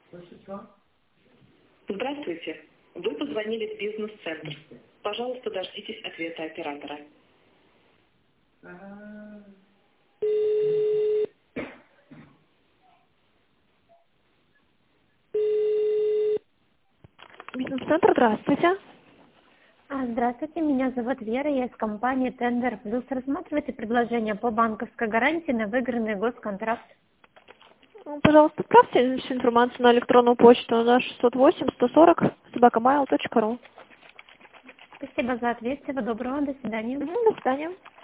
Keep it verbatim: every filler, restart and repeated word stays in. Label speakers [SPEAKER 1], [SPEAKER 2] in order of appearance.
[SPEAKER 1] Здравствуйте. Вы позвонили в бизнес-центр. Пожалуйста, дождитесь ответа оператора. Бизнес-центр, здравствуйте.
[SPEAKER 2] А, Здравствуйте, меня зовут Вера, я из компании Tender Plus. Рассматривайте предложение по банковской гарантии на выигранный госконтракт.
[SPEAKER 1] Ну, пожалуйста, отправьте всю информацию на электронную почту на шестьсот восемь сто сорок собака mail точка ру.
[SPEAKER 2] Спасибо за ответ, всего доброго, до свидания.
[SPEAKER 1] До свидания.